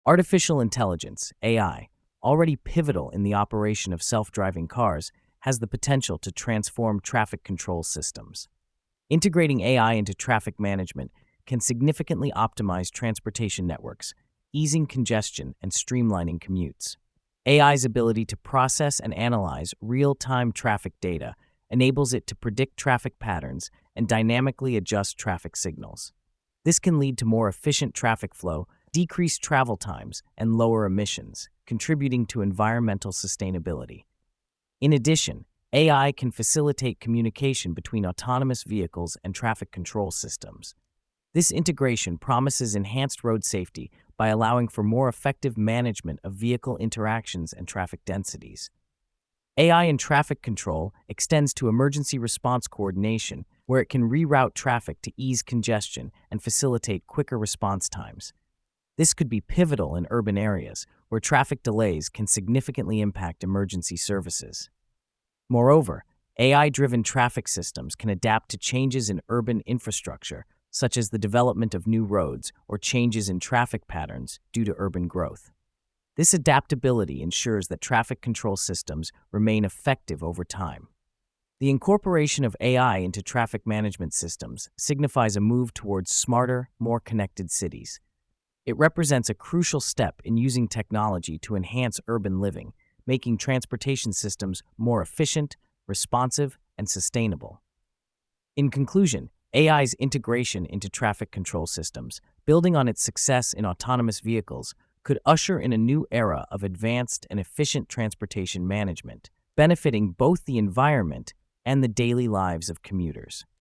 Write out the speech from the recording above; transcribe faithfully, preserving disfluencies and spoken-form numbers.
Artificial intelligence, A I, already pivotal in the operation of self-driving cars, has the potential to transform traffic control systems. Integrating A I into traffic management can significantly optimize transportation networks, easing congestion and streamlining commutes. A I's ability to process and analyze real-time traffic data enables it to predict traffic patterns and dynamically adjust traffic signals. This can lead to more efficient traffic flow, decreased travel times, and lower emissions, contributing to environmental sustainability. In addition, A I can facilitate communication between autonomous vehicles and traffic control systems. This integration promises enhanced road safety by allowing for more effective management of vehicle interactions and traffic densities. A I in traffic control extends to emergency response coordination, where it can reroute traffic to ease congestion and facilitate quicker response times. This could be pivotal in urban areas, where traffic delays can significantly impact emergency services. Moreover, A I-driven traffic systems can adapt to changes in urban infrastructure, such as the development of new roads or changes in traffic patterns due to urban growth. This adaptability ensures that traffic control systems remain effective over time. The incorporation of A I into traffic management systems signifies a move towards smarter, more connected cities. It represents a crucial step in using technology to enhance urban living, making transportation systems more efficient, responsive, and sustainable. In conclusion, A I's integration into traffic control systems, building on its success in autonomous vehicles, could usher in a new era of advanced and efficient transportation management, benefiting both the environment and the daily lives of commuters.